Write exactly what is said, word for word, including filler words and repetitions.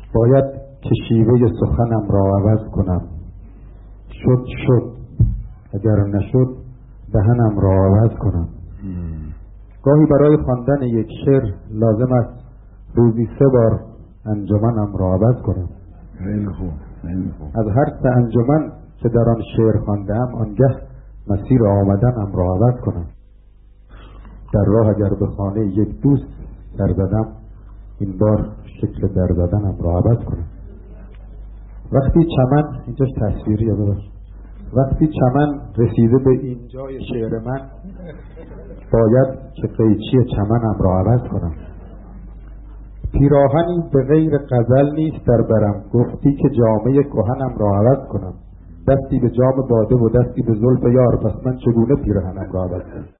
باید که شیوه سخنم را عوض کنم. شد شد، اگر نشد دهنم را عوض کنم. گاهی برای خواندن یک شعر لازم است روزی سه بار انجمنم را عوض کنم. خیلی خوب، خیلی خوب. از هر سه انجمن که در آن شعر خواندم آنگه مسیر آمدنم را عوض کنم. در راه اگر به خانه یک دوست در زدم، این بار شکل در زدنم را عوض کنم. وقتی چمن، اینجاش تصویریه ببخشید، وقتی چمن رسیده به این جای شعر من، باید که قیچی چمنم را عوض کنم. پیراهنی به غیر غزل نیست در برم، گفتی که جامه کهنم را عوض کنم. دستی به جام باده و دستی به زلف یار، پس من چگونه پیراهنم را عوض کنم؟